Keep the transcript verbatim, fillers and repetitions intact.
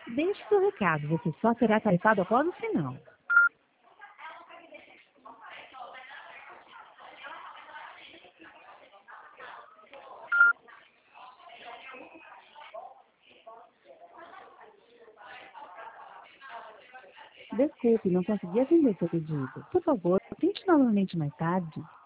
Deixe seu recado, você só será tarifado após o sinal. Desculpe, não consegui atender seu pedido. Por favor, tente novamente mais tarde.